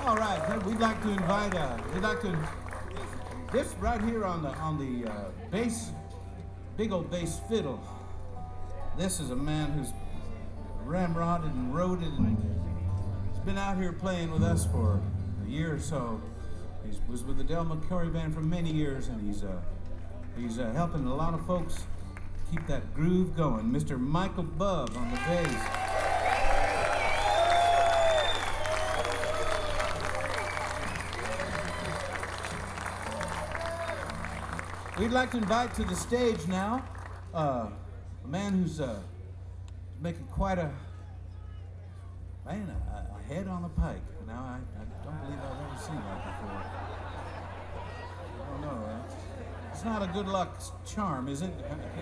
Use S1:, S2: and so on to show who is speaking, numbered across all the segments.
S1: All right, we'd like to this right here on the bass, big old bass fiddle. This is a man who's ramrodded and roded, and he's been out here playing with us for a year or so. He was with the Del McCoury Band for many years, and he's helping a lot of folks keep that groove going. Mr. Michael Bubb on the bass. We'd like to invite to the stage now a man who's making quite a head on the pike. Now, I don't believe I've ever seen that before. I don't know. It's not a good luck charm, is it?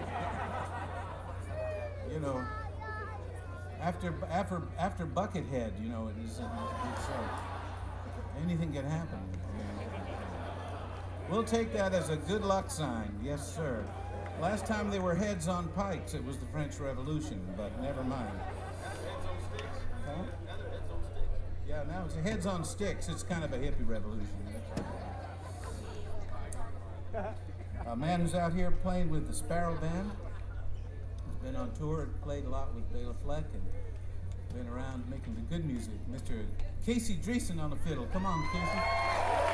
S1: You know, after Buckethead, you know, it's anything can happen. You know. We'll take that as a good luck sign, yes, sir. Last time they were heads on pikes, it was the French Revolution, but never mind. Huh? Yeah, now it's heads on sticks. It's kind of a hippie revolution. A man who's out here playing with the Sparrow Band. He's been on tour and played a lot with Bela Fleck and been around making the good music. Mr. Casey Dreesen on the fiddle. Come on, Casey.